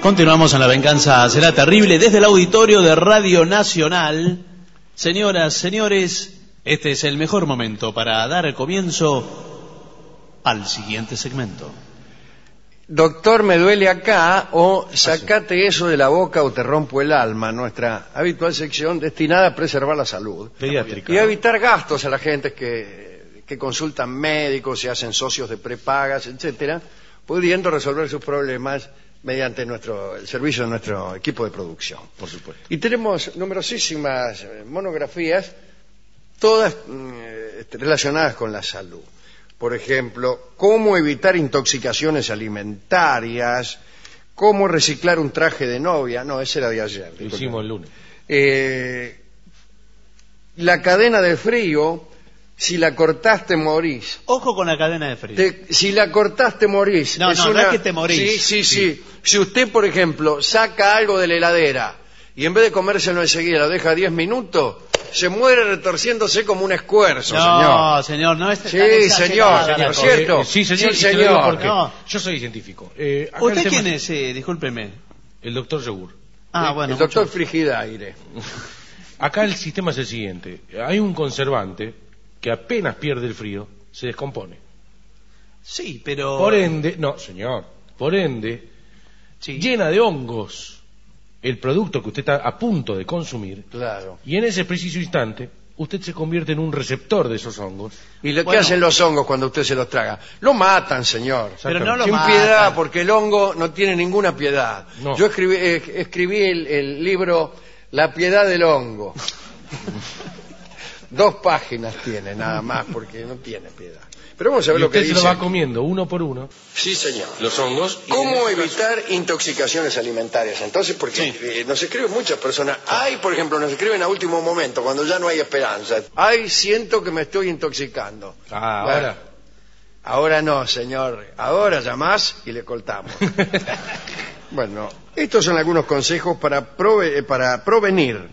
Continuamos en La Venganza Será Terrible desde el auditorio de Radio Nacional. Señoras, señores, este es el mejor momento para dar comienzo al siguiente segmento. Doctor, me duele acá, o sacate eso de la boca o te rompo el alma, nuestra habitual sección destinada a preservar la salud. Pediátrica. Y a evitar gastos a la gente que consultan médicos, se hacen socios de prepagas, etcétera, pudiendo resolver sus problemas mediante el servicio de nuestro equipo de producción. Por supuesto. Y tenemos numerosísimas monografías, todas relacionadas con la salud. Por ejemplo, cómo evitar intoxicaciones alimentarias, cómo reciclar un traje de novia. No, ese era de ayer. Lo hicimos el lunes. La cadena de frío, si la cortaste morís. Ojo con la cadena de frío. Si la cortaste morís. No es que te morís. Sí. Si usted, por ejemplo, saca algo de la heladera y en vez de comérselo enseguida lo deja 10 minutos, se muere retorciéndose como un escuerzo, no, señor, no es tan señor, ¿no es cierto? Sí, señor. Sí, señor. Porque No. yo soy científico. ¿Usted quién es? Discúlpeme. El doctor Segur. Bueno. El doctor Frigidaire. Acá el sistema es el siguiente. Hay un conservante que apenas pierde el frío, se descompone. Sí, pero... Por ende, no, señor, por ende, Sí. llena de hongos el producto que usted está a punto de consumir. Claro. Y en ese preciso instante, usted se convierte en un receptor de esos hongos. ¿Y qué hacen los hongos cuando usted se los traga? Lo matan, señor. Pero no lo Sin matan. piedad, porque el hongo no tiene ninguna piedad. No. Yo escribí el libro La piedad del hongo. 2 páginas tiene nada más, porque no tiene piedad. Pero vamos a ver Y lo que usted se dice. lo va comiendo uno por uno. Sí, señor. Los hongos. ¿Cómo evitar intoxicaciones alimentarias? Entonces, porque nos escriben muchas personas. Por ejemplo, nos escriben a último momento, cuando ya no hay esperanza. Siento que me estoy intoxicando. Ahora. Ahora no, señor. Ahora llamás y le cortamos. Bueno, estos son algunos consejos para prevenir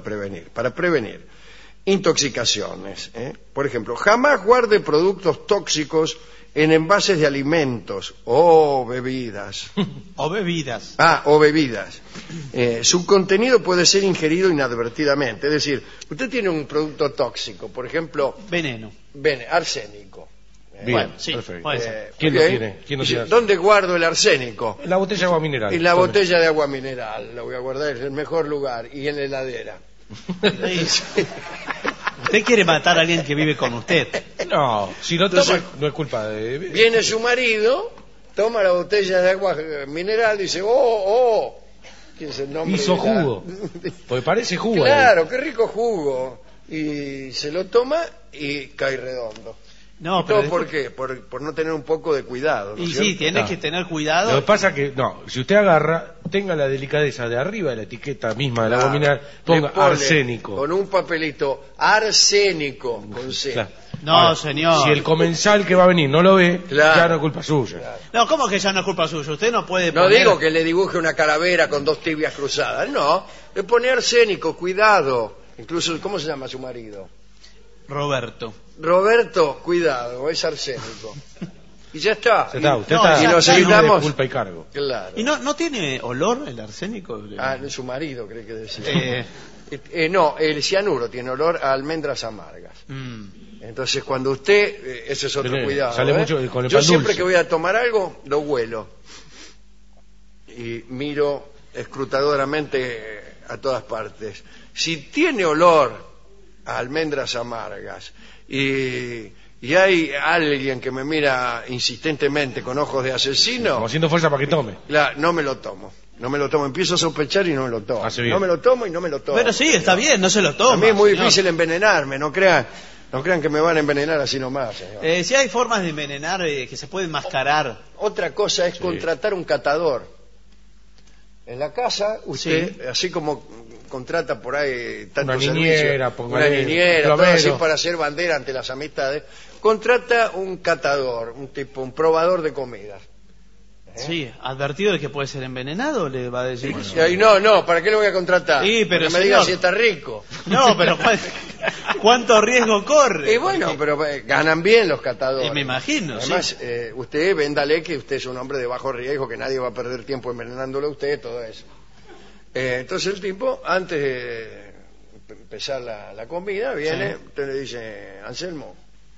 intoxicaciones. Por ejemplo, jamás guarde productos tóxicos en envases de alimentos o bebidas. O bebidas. O bebidas. Su contenido puede ser ingerido inadvertidamente. Es decir, usted tiene un producto tóxico, por ejemplo, Veneno. arsénico. Bien, Bueno, sí, perfecto. puede ser. ¿Quién lo tiene? ¿Quién lo Dice, tiene? ¿dónde guardo el arsénico? En la botella de agua mineral. En la botella de agua mineral. La voy a guardar en el mejor lugar. Y en la heladera. Usted quiere matar a alguien que vive con usted. No, si lo toma no es culpa de... Viene su marido, toma la botella de agua mineral y dice, ¿quién es el nombre? Hizo jugo. Porque parece jugo. Claro, qué rico jugo. Y se lo toma y cae redondo. No, ¿Todo pero por qué? Por no tener un poco de cuidado, ¿no Y es sí, cierto? tiene que tener cuidado. Lo que pasa que, si usted agarra, tenga la delicadeza de arriba de la etiqueta misma del agua mineral, ponga Le pone arsénico. Con un papelito, arsénico, con C. Claro. No, Ahora, señor. Si el comensal que va a venir no lo ve, Claro. ya no es culpa suya. Claro. No, ¿cómo que ya no es culpa suya? Usted no puede No poner... digo que le dibuje una calavera con 2 tibias cruzadas, no. Le pone arsénico, cuidado. Incluso, ¿cómo se llama su marido? Roberto. Roberto, cuidado, es arsénico. Y ya está. Usted está No, y nos libre de evitamos. culpa y cargo. Claro. ¿Y no tiene olor el arsénico? Su marido, cree que decía. Eh, No, el cianuro tiene olor a almendras amargas. Entonces, cuando usted, ese es otro Tiene- cuidado. sale mucho con el Yo pan siempre dulce. que voy a tomar algo, lo huelo. Y miro escrutadoramente a todas partes. Si tiene olor a almendras amargas y hay alguien que me mira insistentemente con ojos de asesino, Como haciendo fuerza para que tome. no me lo tomo. No me lo tomo. Empiezo a sospechar y no me lo tomo. Hace bien. No me lo tomo y no me lo tomo. Pero sí, está bien, no se lo toma. A mí es muy señor. difícil envenenarme. No crean que me van a envenenar así nomás, señor. Si hay formas de envenenar que se pueden mascarar. Otra cosa es contratar un catador. En la casa, usted, así como contrata por ahí tantos Una niñera, servicios, póngale, una niñera, todo plomero. así para hacer bandera ante las amistades, contrata un catador, un probador de comidas. Sí, advertido de que puede ser envenenado, le va a decir eso. Y ahí, no, ¿para qué lo voy a contratar? Sí, pero que me diga si está rico. No, pero ¿cuánto riesgo corre? Y bueno, pero ganan bien los catadores. Me imagino, Además, sí. usted véndale que usted es un hombre de bajo riesgo, que nadie va a perder tiempo envenenándolo a usted, todo eso. Entonces el tipo, antes de empezar la comida, viene, Sí. usted le dice, Anselmo,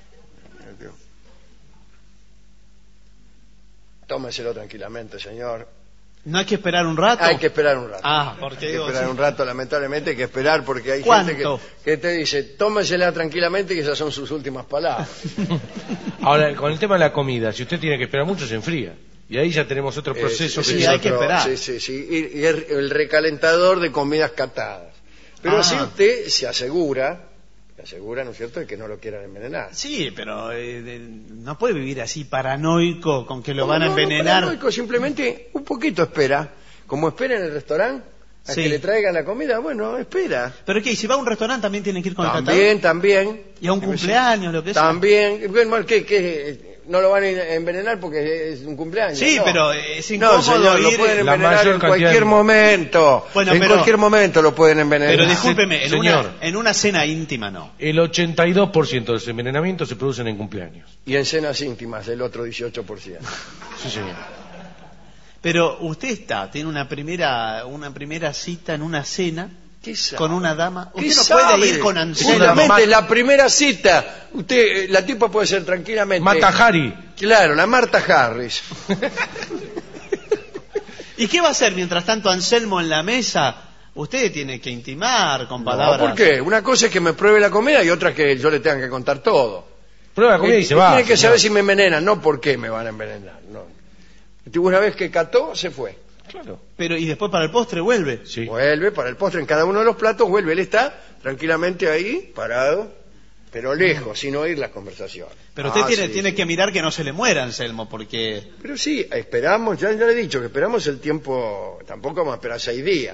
tómeselo tranquilamente, señor. ¿No hay que esperar un rato? Hay que esperar un rato. Ah, porque Hay que digo, esperar sí. un rato, lamentablemente hay que esperar porque hay ¿Cuánto? gente que te dice, tómesela tranquilamente, que esas son sus últimas palabras. Ahora, con el tema de la comida, si usted tiene que esperar mucho, se enfría. Y ahí ya tenemos otro proceso. sí, que hay que esperar. Sí. Y el recalentador de comidas catadas. Pero así usted se asegura, ¿no es cierto?, de que no lo quieran envenenar. Sí, pero no puede vivir así paranoico con que lo van a No, envenenar. paranoico, simplemente un poquito espera. Como espera en el restaurante a Sí. que le traigan la comida, bueno, espera. ¿Pero qué? ¿Y si va a un restaurante también tiene que ir con el catador? También. ¿Y a un cumpleaños, lo que sea? También. Bueno, ¿qué? ¿No lo van a envenenar porque es un cumpleaños? Sí, no. pero es No, incómodo señor, lo ir... pueden la envenenar mayor en cantidad cualquier de- momento. Bueno, en pero- cualquier momento lo pueden envenenar. Pero discúlpeme, Señor. en una cena íntima no. El 82% de los envenenamientos se producen en cumpleaños. Y en cenas íntimas, el otro 18%. Sí, señor. Pero usted tiene una primera cita en una cena ¿Qué sabe? con una dama. ¿Qué Usted no sabe? puede ir con Anselmo. Seguramente la primera cita, usted, la tipa puede ser tranquilamente... Mata Hari. Claro, la Marta Harris. ¿Y qué va a hacer mientras tanto Anselmo en la mesa? Usted tiene que intimar con No, palabras. ¿por qué? Una cosa es que me pruebe la comida y otra es que yo le tenga que contar todo. Prueba la comida y se va. Tiene que señor. saber si me envenenan, no por qué me van a envenenar. No. Una vez que cató, se fue. Claro. Pero y después para el postre vuelve. Sí. Vuelve para el postre en cada uno de los platos, vuelve. Él está tranquilamente ahí, parado, pero lejos, sin oír las conversaciones. Pero usted Sí, tiene que mirar que no se le muera Anselmo, porque... Pero sí, esperamos, ya le he dicho que esperamos el tiempo, tampoco vamos a esperar 6 días.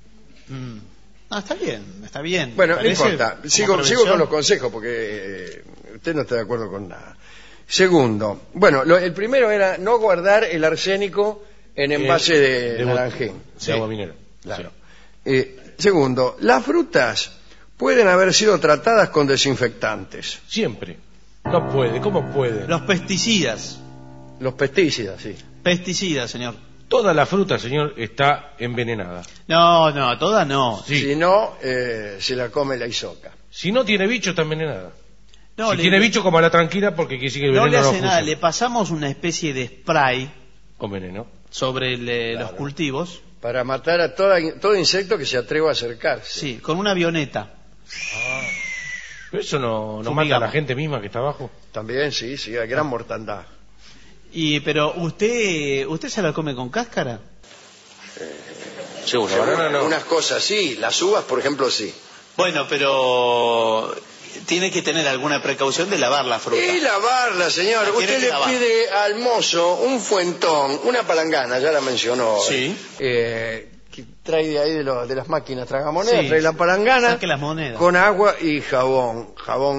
Ah, está bien. Bueno, no Parece importa, como sigo prevención. con los consejos porque usted no está de acuerdo con nada. Segundo, bueno, el primero era no guardar el arsénico en envase de naranjín. De agua mineral. Claro. Sí. Segundo, las frutas pueden haber sido tratadas con desinfectantes. Siempre. No puede. ¿Cómo puede? Los pesticidas. Los pesticidas, sí. Pesticidas, señor. Toda la fruta, señor, está envenenada. No, toda no. Sí. Si no, se la come la isoca. Si no tiene bicho, está envenenada. No, Si tiene bicho, como la tranquila, porque quiere decir que el no veneno le hace no nada, funciona. le pasamos una especie de spray Con veneno. sobre los cultivos, Para matar a todo insecto que se atreva a acercarse. sí, con una avioneta. Pero eso no mata a Fumigamos. la gente misma que está abajo. También, sí, hay gran mortandad. Pero usted se la come con cáscara. Seguro, banana no. Unas cosas sí, las uvas, por ejemplo, sí. Bueno, pero tiene que tener alguna precaución de lavar la fruta. Y lavarla, señor. La tiene Usted que le lavar. pide al mozo un fuentón, una palangana, ya la mencionó. Sí. Que trae de ahí de las máquinas tragamonedas, Sí. trae la palangana Saque las monedas. con agua y jabón,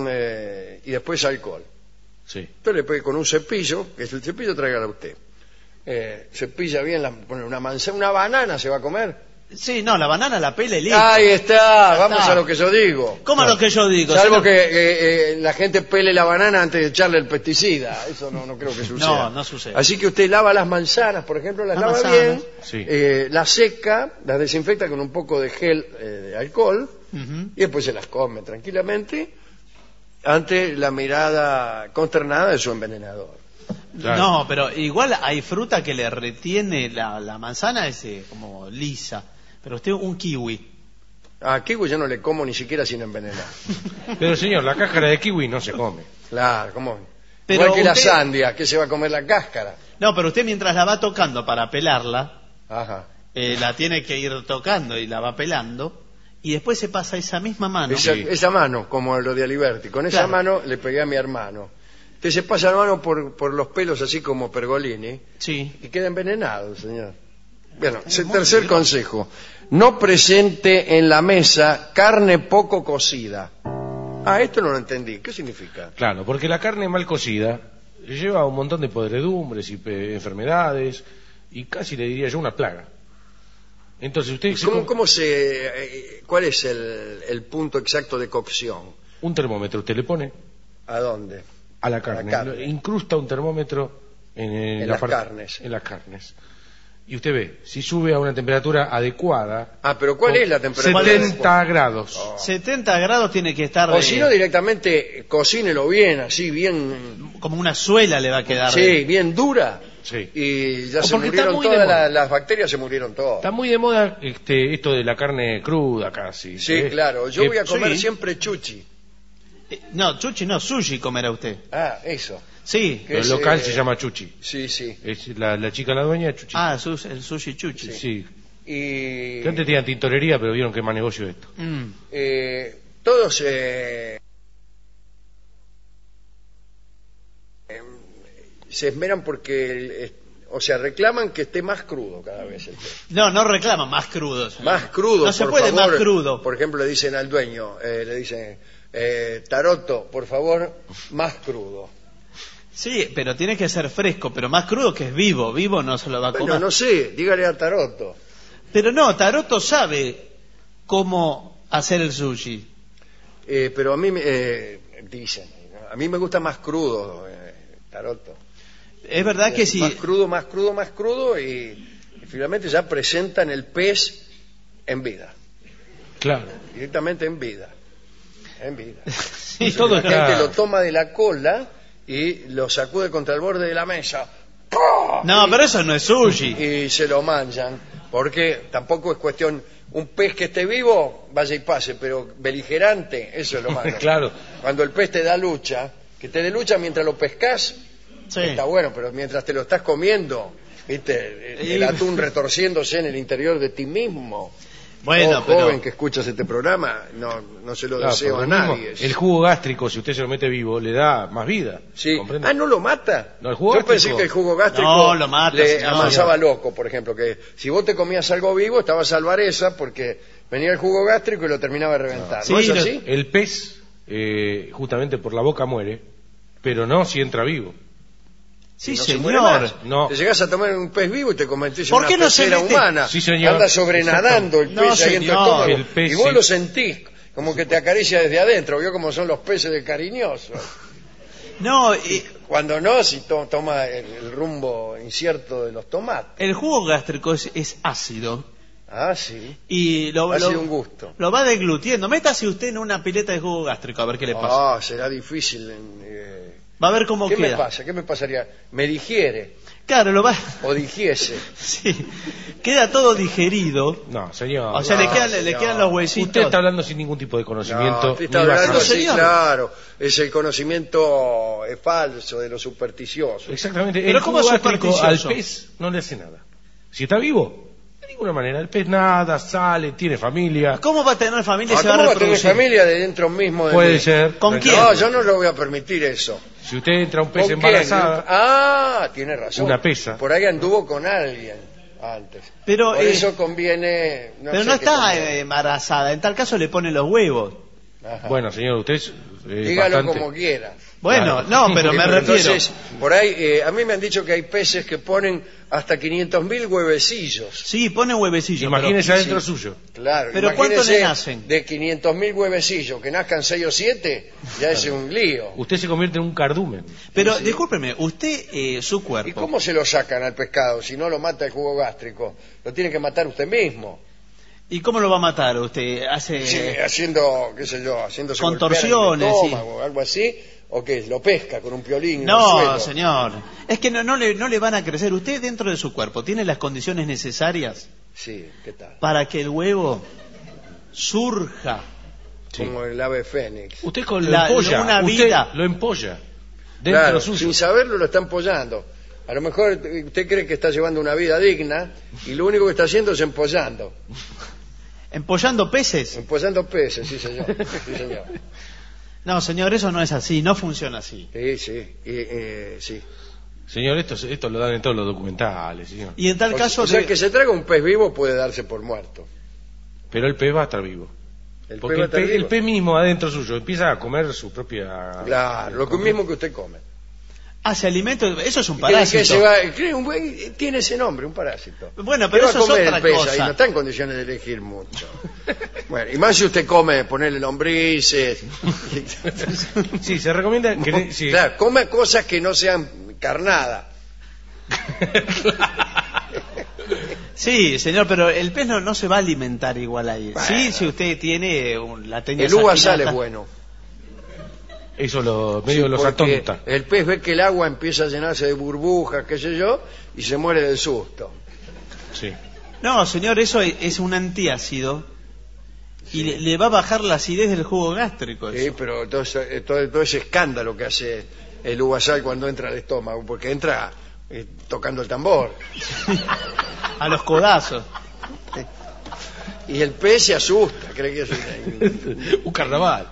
y después alcohol. Sí. Entonces le pone con un cepillo, que es el cepillo, tráigala usted. Cepilla bien, pone una manzana, una banana se va a comer. Sí, no, la banana la pela y listo. Ahí está, vamos está. a lo que yo digo. ¿Cómo lo que yo digo? Salvo señor? que la gente pele la banana antes de echarle el pesticida. Eso no creo que suceda. No sucede. Así que usted lava las manzanas, por ejemplo, las Las lava manzanas. bien, Sí. las seca, las desinfecta con un poco de gel de alcohol Ujú. y después se las come tranquilamente ante la mirada consternada de su envenenador. Claro. No, pero igual hay fruta que le retiene la manzana como lisa. Pero usted un kiwi. A kiwi yo no le como ni siquiera sin envenenar. Pero, señor, la cáscara de kiwi no se come. Claro, ¿cómo? Pero Igual que la usted- sandia, que se va a comer la cáscara. No, pero usted mientras la va tocando para pelarla, Ajá. la tiene que ir tocando y la va pelando. Y después se pasa esa misma mano. Esa mano, como lo de Aliberti, con esa Claro. mano le pegué a mi hermano. Usted se pasa la mano por los pelos así como Pergolini Sí. y queda envenenado, señor. Bueno, muy tercer peligroso. consejo. No presente en la mesa carne poco cocida. Ah, esto no lo entendí. ¿Qué significa? Claro, porque la carne mal cocida lleva un montón de podredumbres y enfermedades. y casi le diría yo una plaga. Entonces usted... ¿Cuál es el punto exacto de cocción? Un termómetro usted le pone ¿A dónde? a la carne. carne. Incrusta un termómetro en las carnes. En las carnes. Y usted ve, si sube a una temperatura adecuada... Pero ¿cuál es la temperatura? 70 grados. 70 grados tiene que estar... O si no, directamente cocínelo bien, así, bien... Como una suela le va a quedar. Sí, bien dura. Sí. Y ya O se porque está murieron muy de todas moda. las bacterias, se murieron todas. Está muy de moda esto de la carne cruda casi. Sí, claro. Yo voy a comer sí. siempre chuchi. No, chuchi no, sushi comerá usted. Eso. Sí. Que El es, local se llama Chuchi. Sí, sí. Es la chica, la dueña, Chuchi. El sushi chuchi. Sí. Y Que antes tenían tintorería, pero vieron que más negocio esto. todos se esmeran porque, reclaman que esté más crudo cada vez el pez. No reclaman más crudos. Más crudo, No se por puede favor. más crudo. Por ejemplo, le dicen al dueño, le dicen, Taroto, por favor, más crudo. Sí, pero tiene que ser fresco, pero más crudo que es vivo. Vivo no se lo va a comer. Bueno, no sé, dígale a Taroto. Pero no, Taroto sabe cómo hacer el sushi. Pero a mí dicen, a mí me gusta más crudo, Taroto. Es verdad que sí. Más crudo y finalmente ya presentan el pez en vida. Claro. Directamente en vida. En vida. Sí, todo La está- gente lo toma de la cola y lo sacude contra el borde de la mesa. No, pero eso no es sushi. Y se lo manchan, porque tampoco es cuestión, un pez que esté vivo, vaya y pase, pero beligerante, eso es lo malo. Claro. Cuando el pez te da lucha, que te dé lucha mientras lo pescas, Sí. está bueno, pero mientras te lo estás comiendo, ¿viste? El atún retorciéndose en el interior de ti mismo. Bueno, Joven pero... que escuchas este programa, no se lo Claro, deseo por a lo mismo, nadie. el jugo gástrico, si usted se lo mete vivo, le da más vida. Sí. ¿Comprende? ¿No lo mata? No, el jugo Yo pensé gástrico- que el jugo gástrico No, lo mata, le señor. amasaba loco, por ejemplo, que si vos te comías algo vivo, estabas al vareza porque venía el jugo gástrico y lo terminaba de reventar. Sí, ¿No es lo- así? El pez, justamente por la boca muere, pero no si entra vivo. Sí, Y no se muere señor. más. No. Te llegás a tomar un pez vivo y te convertís en ¿Por una qué no se pecera mete? humana. Sí, señor. Anda sobrenadando el No, pez ahí en tu señor. estómago. El pez, y vos sí. lo sentís como que te acaricia desde adentro. ¿Vio cómo son los peces de cariñosos? No, Cuando no, si toma el rumbo incierto de los tomates. el jugo gástrico es ácido. Ah, sí. Y Ha sido un gusto. lo va deglutiendo. Métase usted en una pileta de jugo gástrico a ver qué le pasa. Ah, será difícil. Va a ver cómo ¿Qué queda. me pasa? ¿Qué me pasaría? ¿Me digiere Claro, lo va... o digiese? Sí. Queda todo digerido. No, señor. O sea, No, le señor. quedan los huesitos. Usted está hablando sin ningún tipo de conocimiento. No, usted está ni hablando basado- así, señor. claro. Es el conocimiento falso, de lo supersticioso. Exactamente. Pero El ¿cómo jugo es gástrico al supersticioso? pez no le hace nada. Si está vivo, de ninguna manera. El pez nada, sale, tiene familia. ¿Cómo va a tener familia y se ¿Cómo va a va a tener reproducir? familia de dentro mismo de Puede mí? ser. ¿Con Puede quién? ser. No, yo no lo voy a permitir eso. Si usted entra a un pez ¿Con quién? embarazada, Ah, tiene razón. Una pesa. Por ahí anduvo con alguien antes. Pero, Por eso conviene... Pero sé no qué está conviene. embarazada. En tal caso le ponen los huevos. Ajá. bueno, señor, usted es Dígalo bastante... como quiera. Bueno, Claro. no, pero me Pero refiero. Entonces, por ahí, a mí me han dicho que hay peces que ponen hasta 500.000 huevecillos. Sí, ponen huevecillos. Imagínese pero- adentro sí. suyo. Claro. Pero ¿cuántos imagínese le nacen? De 500.000 huevecillos, que nazcan 6 o 7, ya es un lío. Usted se convierte en un cardumen. Pero Sí. discúlpeme, usted, su ¿Y cuerpo. cómo se lo sacan al pescado si no lo mata el jugo gástrico? Lo tiene que matar usted mismo. ¿Y cómo lo va a matar usted? Hace. Sí, haciendo, qué sé yo, haciéndose Contorsiones, golpear en el estómago, algo así, o qué, lo pesca con un piolín en el No, suelo. señor. Es que no le van a crecer. Usted dentro de su cuerpo tiene las condiciones necesarias Sí, ¿qué tal? para que el huevo surja. Sí. Como el ave fénix. Usted con lo La- empolla. una Usted vida. lo empolla. Dentro Claro, suyo. sin saberlo lo está empollando. A lo mejor usted cree que está llevando una vida digna y lo único que está haciendo es empollando. ¿Empollando peces? Empollando peces, sí señor. Sí, señor. No, señor, eso no es así. No funciona así. Sí, sí. Sí. Señor, esto lo dan en todos los documentales, señor. Y en tal caso. O sea, de- que se traga un pez vivo puede darse por muerto. Pero el pez va a estar vivo. El Porque pez va a estar vivo. el pez mismo adentro suyo empieza a comer su propia... Claro, lo mismo que usted come. Hace alimento, eso es un Que parásito. se va, tiene ese nombre, un parásito. Bueno, ¿Qué pero va eso a es comer otra el pez cosa. ahí? No está en condiciones de elegir mucho. Bueno, y más si usted come, ponerle lombrices. Sí, se recomienda que... sí. Claro, come cosas que no sean carnadas. Sí, señor, pero el pez no se va a alimentar igual ahí. Bueno. Sí, si usted tiene la técnica. El uva sal es bueno. Eso medio los Porque atonta. el pez ve que el agua empieza a llenarse de burbujas, qué sé yo, y se muere del susto. Sí. No, señor, eso es un antiácido y le va a bajar la acidez del jugo gástrico. Sí, Eso. pero todo ese escándalo que hace el uvasal cuando entra al estómago, porque entra tocando el tambor. A los codazos. Y el pez se asusta, cree que es Un carnaval.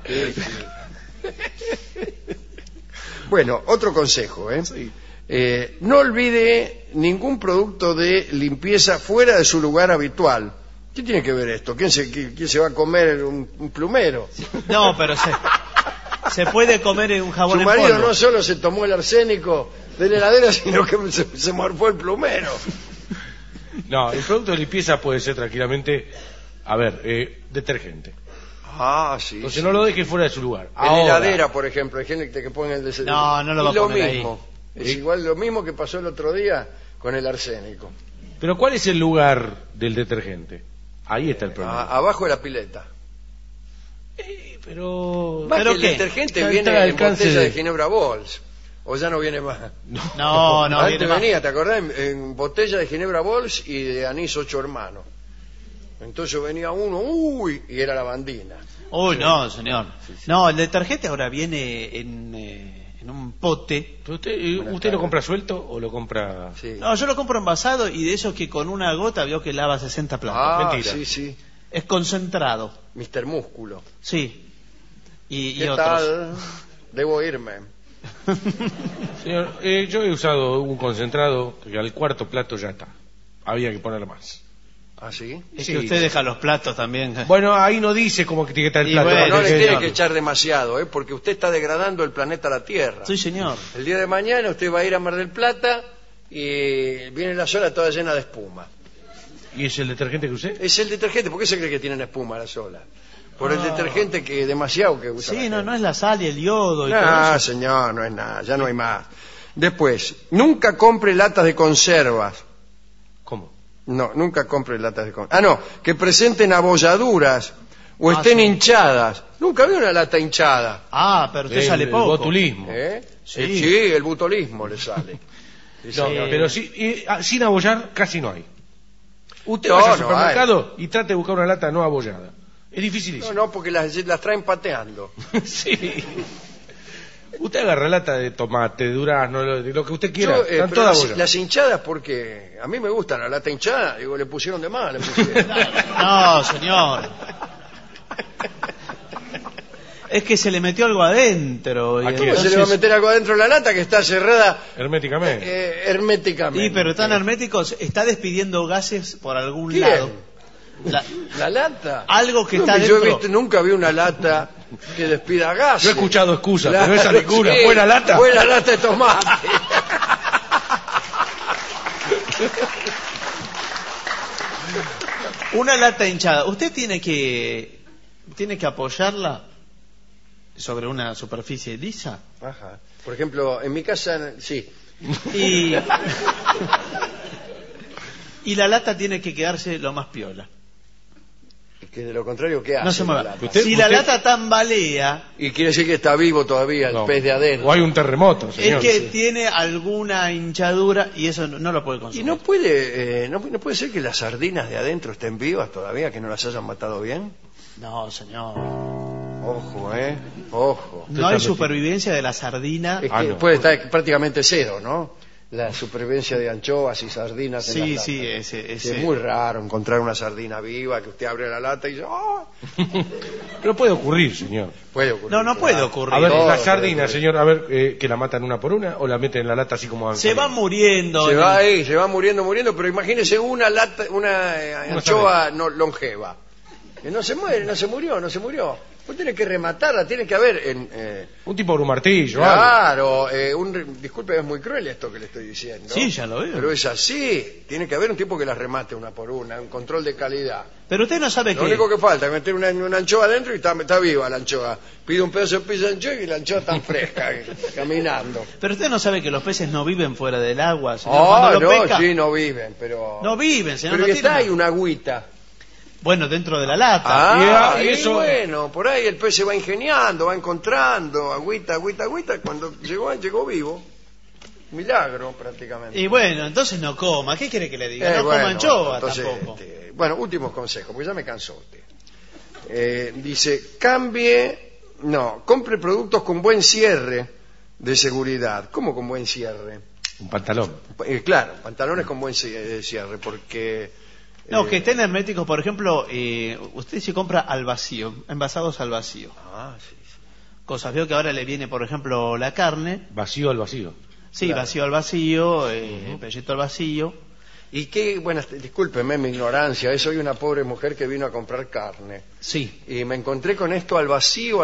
Bueno, otro consejo, no olvide ningún producto de limpieza fuera de su lugar habitual. ¿Qué tiene que ver esto? ¿Quién se va a comer un plumero? No, pero se puede comer en un jabón Su en marido polvo. no solo se tomó el arsénico de la heladera, sino que se morfó el plumero. No, el producto de limpieza puede ser tranquilamente, detergente. Ah, sí. Entonces sí. no lo deje fuera de su lugar. En la heladera, por ejemplo, hay gente que pone el No lo va a poner ahí. mismo. Es igual lo mismo que pasó el otro día con el arsénico. Pero ¿cuál es el lugar del detergente? Ahí está el problema. Abajo de la pileta. Pero... Más ¿Pero que el qué? detergente Está viene al en alcance botella de de- Ginebra Bols. O ya no viene más. No, Antes viene más. venía, ¿te acordás? En botella de Ginebra Bols y de anís 8 hermanos. Entonces venía uno, y era la bandina. Uy, no, señor. No, el detergente ahora viene en un pote. ¿Pero ¿Usted lo compra suelto o lo compra...? Sí. No, yo lo compro envasado y de eso que con una gota veo que lava 60 platos. Ah, mentira. sí, sí. Es concentrado, Mr. Músculo. sí. Y ¿Qué otros. tal? Debo irme. Señor, yo he usado un concentrado que al cuarto plato ya está. Había que poner más. ¿Ah, sí? Es Sí. que usted deja los platos también. Bueno, ahí no dice cómo que tiene que estar el Y plato. bueno, No le señor. tiene que echar demasiado, porque usted está degradando el planeta la Tierra. Sí, señor. El día de mañana usted va a ir a Mar del Plata y viene la sola toda llena de espuma. ¿Y es el detergente que usé? Es el detergente. ¿Por qué se cree que tienen espuma la sola? Por el detergente que demasiado que usa. Sí, la no gente. es la sal y el yodo y todo No, eso. señor, no es nada, ya no hay más. Después, nunca compre latas de conservas. ¿Cómo? No, nunca compre latas de conservas. Ah, no, que presenten abolladuras o Ah, estén sí. hinchadas. Nunca vi una lata hinchada. Ah, pero usted sale El poco. botulismo. ¿Eh? Sí. Sí, el butolismo le sale. Sí, No, señor. pero sin abollar casi no hay. Usted No, vaya al no supermercado y trate de buscar una lata no abollada. Es No, dificilísimo. no, porque las traen pateando. Sí. Usted agarra lata de tomate, de durazno, de lo que usted quiera. Yo, Están pero todas abolladas. las hinchadas, porque a mí me gustan la lata hinchada, digo, le pusieron de más. Le pusieron. No, señor. Es que se le metió algo adentro. ¿A y quién? ¿Cómo se le va a meter algo adentro de la lata que está cerrada Herméticamente. herméticamente? Sí, pero tan herméticos, está despidiendo gases por algún ¿Quién? lado. ¿La lata? Algo que No, está yo he dentro. visto, nunca vi una lata que despida gas. Yo he escuchado excusas, Claro, pero esa ninguna. sí, Buena lata. Buena lata de tomate. Una lata hinchada. Usted tiene que apoyarla sobre una superficie lisa Ajá. Por ejemplo, en mi casa, sí. y y la lata tiene que quedarse lo más piola. Que de lo contrario, ¿qué hace? No se la mueva. lata? Si la lata tambalea, Y quiere decir que está vivo todavía el No. pez de adentro. O hay un terremoto, señor. es que tiene alguna hinchadura y eso no lo puede Y consumir. no puede, no puede ser que las sardinas de adentro estén vivas todavía, que no las hayan matado bien. No, señor. Ojo, ojo. No hay supervivencia de la sardina. Es Ah, que no. puede estar prácticamente cero, ¿no? La supervivencia de anchoas y sardinas en las Sí, latas. sí, Sí, ese. es muy raro encontrar una sardina viva que usted abre la lata y dice, ¡oh! Pero puede ocurrir, señor. Puede ocurrir. No puede claro. ocurrir. A ver, Todo la puede sardina, ocurrir. señor, a ver, que la matan una por una o la meten en la lata así como... Se va muriendo. Se va ahí, se va muriendo, pero imagínese una lata, una anchoa no, longeva. Que no se muere, no se murió. Vos tenés que rematarla, tiene que haber Un tipo con un martillo, claro, disculpe, es muy cruel esto que le estoy diciendo. Sí, ya lo veo. Pero es así, tiene que haber un tipo que las remate una por una, un control de calidad. Pero usted no sabe Lo que... único que falta es meter una anchoa adentro y está viva la anchoa. Pide un pedazo de pizza de anchoa y la anchoa está fresca, caminando. Pero usted no sabe que los peces no viven fuera del agua, señor. Cuando lo pesca, sí, no viven, pero... no viven, señor. Pero no y está tienen- ahí una agüita. Bueno, dentro de la lata. y eso- bueno, por ahí el pez se va ingeniando, va encontrando, agüita. Cuando llegó vivo, milagro prácticamente. Y bueno, entonces no coma. ¿Qué quiere que le diga? No Bueno, coma anchoa entonces, tampoco. bueno, últimos consejos, porque ya me cansó usted. Dice, compre productos con buen cierre de seguridad. ¿Cómo con buen cierre? Un pantalón. Claro, pantalones con buen cierre, porque... No, que estén herméticos, por ejemplo, usted se compra al vacío, envasados al vacío. Sí. Cosas, veo que ahora le viene, por ejemplo, la carne. Vacío al vacío. Sí, Claro. vacío al vacío, pelleto al vacío. Y qué, bueno, discúlpeme mi ignorancia, soy una pobre mujer que vino a comprar carne. Sí. Y me encontré con esto al vacío.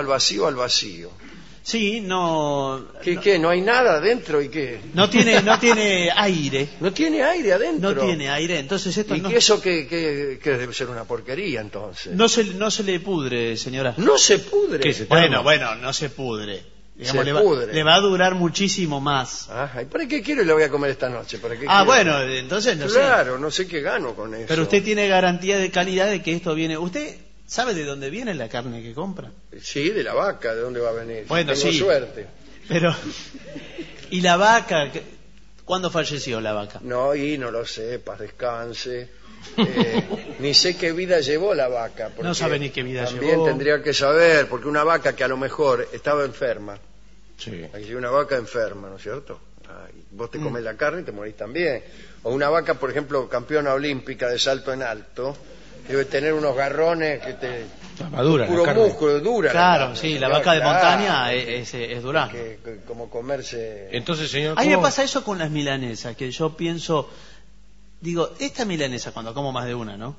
Sí, no... ¿Qué? ¿No hay nada adentro y qué? No tiene aire. No tiene aire adentro. No tiene aire, entonces esto ¿Y no... qué eso que debe ser una porquería entonces? No se le pudre, señora. No se pudre. ¿Qué se Bueno, no se pudre. Digamos, Se pudre. le va a durar muchísimo más. Ajá, ¿y para qué quiero y lo voy a comer esta noche? ¿Para qué quiero? Bueno, entonces no sé. Claro, no sé qué gano con eso. Pero usted tiene garantía de calidad de que esto viene... ¿Usted sabe de dónde viene la carne que compra? Sí, de la vaca, ¿de dónde va a venir? Bueno, Tengo sí. suerte. Pero... ¿Y la vaca? ¿Cuándo falleció la vaca? No lo sé, paz descanse. Ni sé qué vida llevó la vaca. porque No sabe ni qué vida también llevó. tendría que saber, porque una vaca que a lo mejor estaba enferma, Sí. hay una vaca enferma, ¿no es cierto? Vos te comés la carne y te morís también. O una vaca, por ejemplo, campeona olímpica de salto en alto, debe tener unos garrones que te... Está madura la puro carne. músculo, dura. Claro, carne, sí, la señor, vaca de claro. montaña es durán. Que como comerse... Entonces, señor, A mí me ¿cómo? pasa eso con las milanesas, que yo pienso... Digo, esta milanesa, cuando como más de una, ¿no?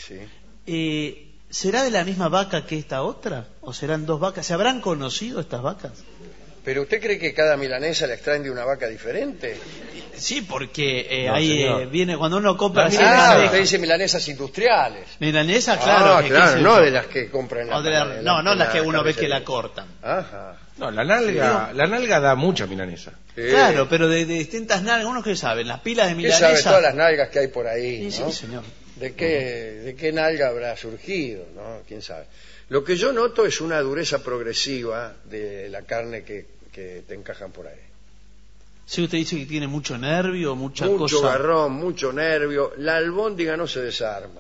Sí. ¿Será de la misma vaca que esta otra? ¿O serán dos vacas? ¿Se habrán conocido estas vacas? ¿Pero usted cree que cada milanesa la extraen de una vaca diferente? Sí, porque No, ahí señor. viene cuando uno compra así Usted dice milanesas industriales. milanesa, claro. que- claro, qué sé no yo. de las que compran en O de la- no las que uno ve que la cortan. Ajá. No, la nalga da mucha milanesa. Sí. Claro, pero de distintas nalgas, uno que sabe, las pilas de ¿Qué sabe milanesa. todas las nalgas que hay por ahí? Sí, ¿no? sí, señor. ¿De qué nalga habrá surgido? ¿No? ¿Quién sabe? Lo que yo noto es una dureza progresiva de la carne que te encajan por ahí. Si usted dice que tiene mucho nervio, mucha Mucho cosa. garrón, mucho nervio. La albóndiga no se desarma.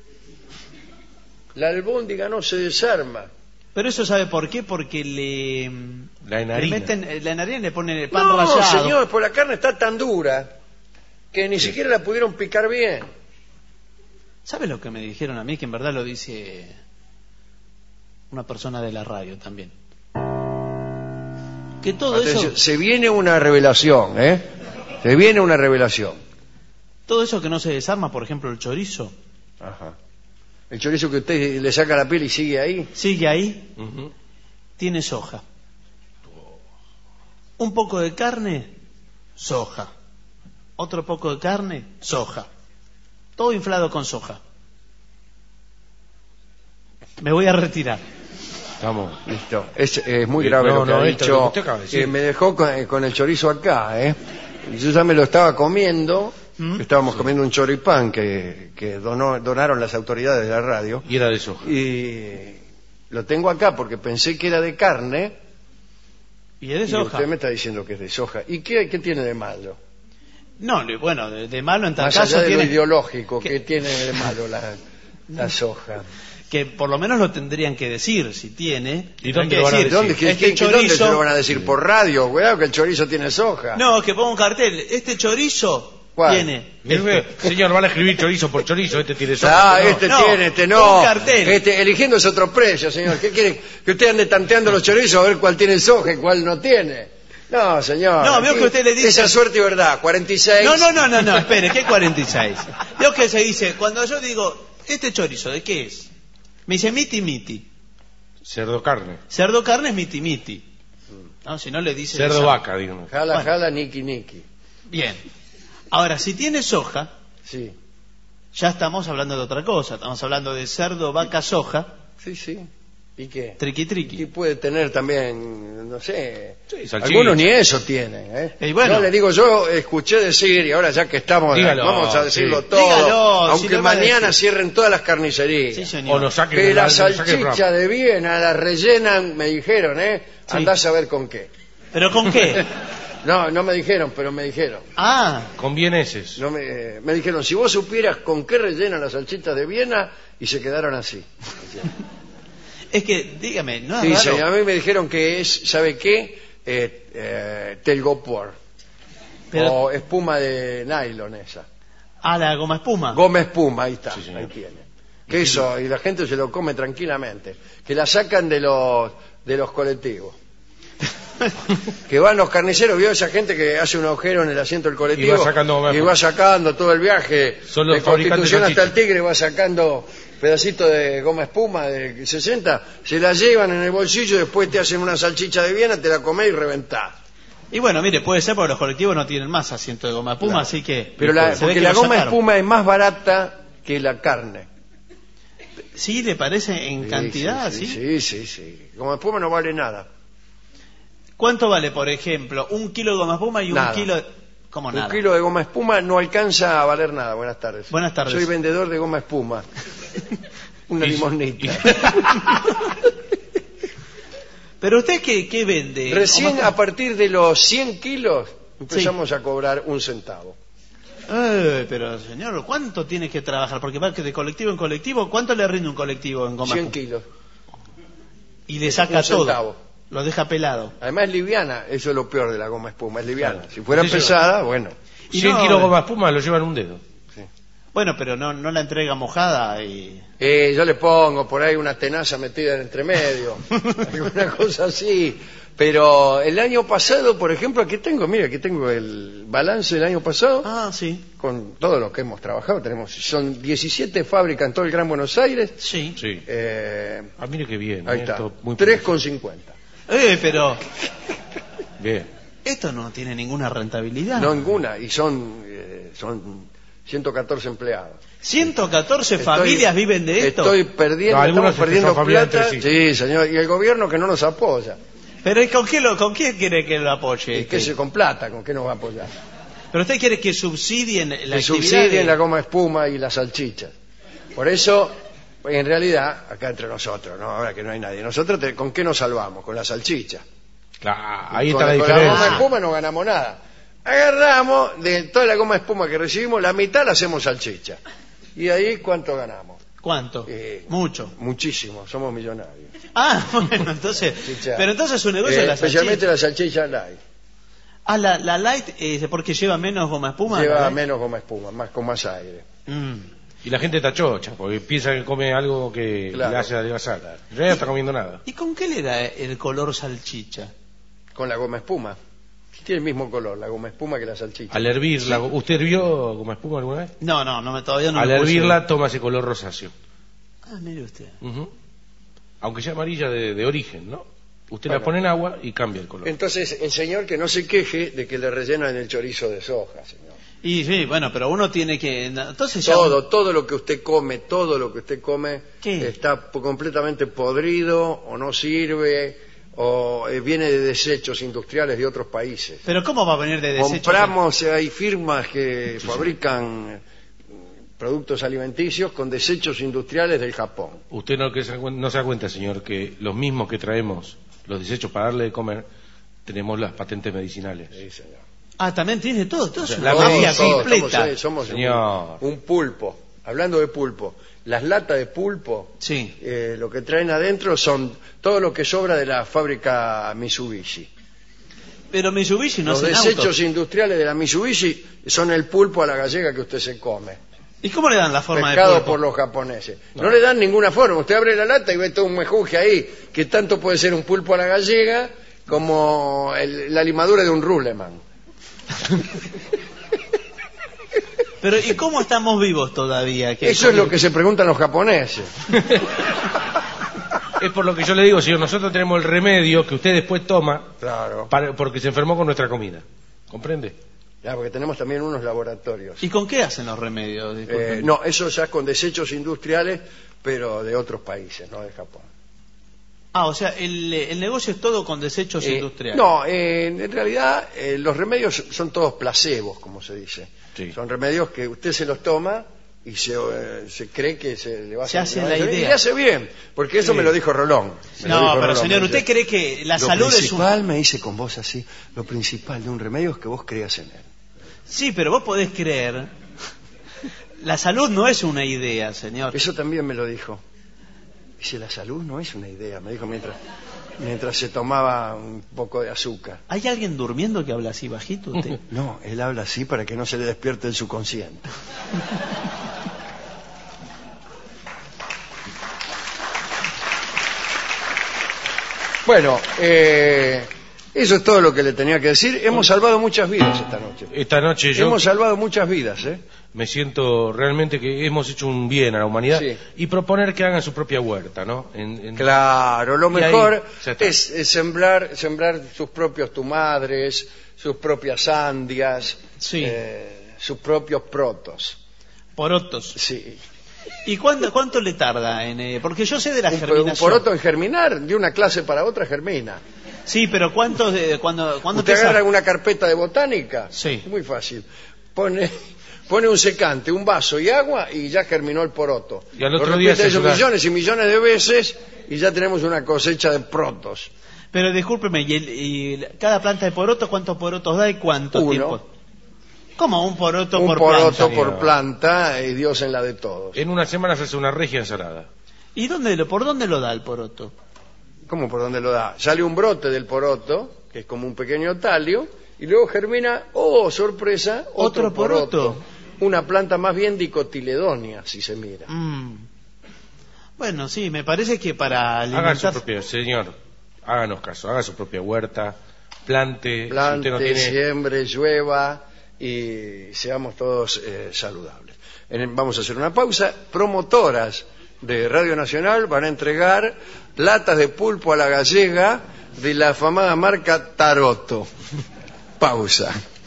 Pero eso sabe por qué, porque La le enharina. meten la enharina y le ponen el pan No, rallado. señor, pues la carne está tan dura que ni siquiera la pudieron picar bien. ¿Sabe lo que me dijeron a mí? Que en verdad lo dice una persona de la radio también. Que todo Atención, eso, se viene una revelación, ¿eh? Se viene una revelación. todo eso que no se desarma, por ejemplo el chorizo, Ajá. El chorizo que usted le saca la piel y sigue ahí. sigue ahí, Ujú. tiene soja. Un poco de carne, soja. Otro poco de carne, soja. Todo inflado con soja. Me voy a retirar. Estamos. Listo. Es muy grave No, lo que no, ha esto dicho. lo que usted acaba de decir. Me dejó con el chorizo acá, ¿eh? Yo ya me lo estaba comiendo. Estábamos comiendo un choripán que donaron las autoridades de la radio. Y era de soja. Y lo tengo acá porque pensé que era de carne. Y es de Y soja. usted me está diciendo que es de soja. ¿Y qué tiene de malo? No, bueno, de malo en tal Más caso allá de lo tiene ideológico, que- ¿qué tiene de malo la soja? que por lo menos lo tendrían que decir si tiene. ¿Y dónde Tendrían lo van a que decir? ¿Dónde, este ¿dónde chorizo, se lo van a decir? ¿Por radio? Cuidado que el chorizo tiene soja. No, que ponga un cartel. Este chorizo ¿Cuál? tiene. Mire, señor, van a escribir chorizo por chorizo, este tiene soja. Ah, este no. este No, tiene, este no. un cartel. Eligiendo es otro precio, señor. ¿Qué quiere? Que usted ande tanteando los chorizos a ver cuál tiene soja y cuál no tiene. No, señor. No, veo que usted le dice- Esa suerte y verdad, 46. No, espere, ¿qué 46? Veo que se dice, cuando yo digo, ¿este chorizo de qué es? Me dice miti miti. Cerdo carne. Cerdo carne es miti miti. ¿No? Si no le dice... Cerdo vaca, digamos. Jala, Bueno. jala, niki, niki. Bien. Ahora, si tiene soja, Sí, ya estamos hablando de otra cosa. Estamos hablando de cerdo, vaca, soja, sí, sí. ¿Y qué? triqui Y triqui. puede tener también, no sé, Sí, salchicha. algunos ni eso tienen, ¿eh? Y bueno. Yo le digo, yo escuché decir, y ahora ya que estamos, Dígalo, vamos a decirlo sí. todo, Dígalo, aunque si lo va a mañana decir. cierren todas las carnicerías. Sí, señor. O nos saquen Que la nos saquen el salchicha programa. de Viena la rellenan, me dijeron, Sí. andás a ver con qué. ¿Pero con qué? No, no me dijeron, pero me dijeron. Ah, Con vieneses. No me dijeron, si vos supieras con qué rellenan las salchichas de Viena, y se quedaron así. es que, dígame, no es Sí, raro. a mí me dijeron que es, ¿sabe qué? Telgopor. Pero- O espuma de nylon esa. Ah, la goma espuma. Goma espuma, ahí está, Sí, señor. ahí tiene. Que eso, y la gente se lo come tranquilamente. Que la sacan de los colectivos. Que van los carniceros, vio esa gente que hace un agujero en el asiento del colectivo Y va sacando goma y espuma. va sacando todo el viaje Son los de fabricantes de Constitución hasta el salchicha. Tigre, va sacando pedacitos de goma espuma de 60, se la llevan en el bolsillo, después te hacen una salchicha de Viena, te la comés y reventás. Y bueno, mire, puede ser porque los colectivos no tienen más asiento de goma espuma, Claro. así que... Pero se ve porque que la lo goma sacaron. espuma es más barata que la carne. ¿Sí le parece en cantidad? Sí, ¿Sí? sí. Goma espuma no vale nada. ¿Cuánto vale, por ejemplo, un kilo de goma espuma y Nada. un kilo de... ¿Cómo nada? Un kilo de goma espuma no alcanza a valer nada. Buenas tardes. Buenas tardes. Soy vendedor de goma espuma. Una Y- limonita. ¿Pero usted qué vende? Recién Goma a partir de los 100 kilos empezamos a cobrar un centavo. Pero señor, ¿cuánto tiene que trabajar? Porque va que de colectivo en colectivo, ¿cuánto le rinde un colectivo en goma 100 espuma? kilos. Y le saca Un centavo. todo. Lo deja pelado. Además es liviana. Eso es lo peor de la goma espuma. Es liviana. Claro. Si fuera Sí, sí. pesada, bueno. Y 100 no, kilos de goma espuma lo llevan un dedo. Bueno, pero no la entrega mojada y... Yo le pongo por ahí una tenaza metida en entremedio, alguna cosa así. Pero el año pasado, por ejemplo, aquí tengo el balance del año pasado, Ah, sí. con todo lo que hemos trabajado. Son 17 fábricas en todo el Gran Buenos Aires. Sí. Sí. Ah, mire qué bien. Ahí está, esto muy 3,50. Pero Bien. esto no tiene ninguna rentabilidad. No ninguna, y son 114 empleados. 114 familias viven de esto. Estoy perdiendo, No, algunos estamos perdiendo son familias plata. entre Sí, señor, y el gobierno que no nos apoya. Pero ¿y con qué quiere que lo apoye? ¿Y qué se con plata? ¿Con qué nos va a apoyar? Pero usted quiere que subsidien la Que actividad subsidien de- la goma espuma y las salchichas. Por eso, en realidad, acá entre nosotros, ¿no? Ahora que no hay nadie, nosotros ¿con qué nos salvamos? Con la salchicha. Claro, ahí Con está la con la goma diferencia. espuma no ganamos nada. Agarramos de toda la goma espuma que recibimos, la mitad la hacemos salchicha. ¿Y ahí cuánto ganamos? ¿Cuánto? Eh, Mucho. Muchísimo, somos millonarios. Ah, bueno, entonces... Salchicha. Pero entonces su negocio es la especialmente salchicha. la salchicha light. Ah, la light porque lleva menos goma espuma. Lleva ¿no? menos goma espuma, con más aire. Mm. Y la gente está chocha, porque piensa que come algo que Claro. le hace adelgazar. En realidad no está comiendo nada. ¿Y con qué le da el color salchicha? Con la goma espuma. Tiene el mismo color, la goma espuma que la salchicha. Al hervirla, ¿usted hervió goma espuma alguna vez? No, todavía no. Al lo puse. hervirla toma ese color rosáceo. Ah, mire usted. Ujú. Aunque sea amarilla de origen, ¿no? Usted Bueno. la pone en agua y cambia el color. Entonces, el señor que no se queje de que le rellenan el chorizo de soja, señor. Y sí, bueno, pero uno tiene que... Entonces ya... Todo lo que usted come, ¿Qué? está completamente podrido o no sirve o viene de desechos industriales de otros países. Pero ¿cómo va a venir de desecho? Compramos, hay firmas que fabrican productos alimenticios con desechos industriales del Japón. Usted no se da cuenta, señor, que los mismos que traemos los desechos para darle de comer, tenemos las patentes medicinales. Sí, señor. Ah, también tiene todo. Todo es sea, una la mafia todo, completa. Somos Señor. un pulpo. Hablando de pulpo, las latas de pulpo, Sí. lo que traen adentro son todo lo que sobra de la fábrica Mitsubishi. Pero Mitsubishi no Los hace desechos autos. industriales de la Mitsubishi son el pulpo a la gallega que usted se come. ¿Y cómo le dan la forma de Pescado pulpo? por los japoneses. No le dan ninguna forma. Usted abre la lata y ve todo un mejunje ahí, que tanto puede ser un pulpo a la gallega como la limadura de un Ruleman. Pero ¿y cómo estamos vivos todavía? Eso es lo que se preguntan los japoneses. Es por lo que yo le digo, señor, nosotros tenemos el remedio que usted después toma Claro. porque se enfermó con nuestra comida. ¿Comprende? Ya, porque tenemos también unos laboratorios. ¿Y con qué hacen los remedios? Disculpen. No, eso ya con desechos industriales, pero de otros países, no de Japón. Ah, o sea, el negocio es todo con desechos industriales. No, en realidad los remedios son todos placebos, como se dice. Sí. Son remedios que usted se los toma y se cree que se le va a Se hacer hace la idea. Y le hace bien, porque eso me lo dijo Rolón. Me lo No, dijo pero Rolón, señor, me ¿usted dice, cree que la lo salud es un... principal, me dice con voz así, lo principal de un remedio es que vos creas en él. Sí, pero vos podés creer. La salud no es una idea, señor. Eso también me lo dijo. Dice, la salud no es una idea, me dijo mientras se tomaba un poco de azúcar. ¿Hay alguien durmiendo que habla así bajito usted? No, él habla así para que no se le despierte el subconsciente. Bueno, eso es todo lo que le tenía que decir. Hemos salvado muchas vidas esta noche. Esta noche yo Hemos salvado muchas vidas, ¿eh? me siento realmente que hemos hecho un bien a la humanidad Sí. y proponer que hagan su propia huerta, ¿no? Claro, lo Y ahí, mejor ya está. es sembrar sus propios tumadres, sus propias andias, Sí. sus propios protos. Porotos. Sí. ¿Y cuánto le tarda? Porque yo sé de la Un germinación. poroto en germinar, de una clase para otra germina. Sí, pero ¿cuánto cuando Usted empieza? agarra una carpeta de botánica, Sí. muy fácil. Pone un secante, un vaso y agua y ya germinó el poroto. Y al otro Lo día repite se eso ayuda. millones y millones de veces y ya tenemos una cosecha de protos. Pero discúlpeme, ¿y cada planta de poroto cuántos porotos da y cuánto Uno. tiempo? ¿Cómo un poroto Un por poroto planta? por planta y Dios en la de todos. En una semana se hace una regia ensalada. ¿Y por dónde lo da el poroto? ¿Cómo por dónde lo da? Sale un brote del poroto, que es como un pequeño talio, y luego germina, oh, sorpresa, otro poroto. Una planta más bien dicotiledonia, si se mira. Bueno, sí, me parece que para Haga su alimentar... propia, señor, háganos caso, haga su propia huerta, plante, Plante, si usted no tiene... siembre, llueva y seamos todos saludables. Vamos a hacer una pausa. Promotoras de Radio Nacional van a entregar latas de pulpo a la gallega de la afamada marca Taroto. Pausa.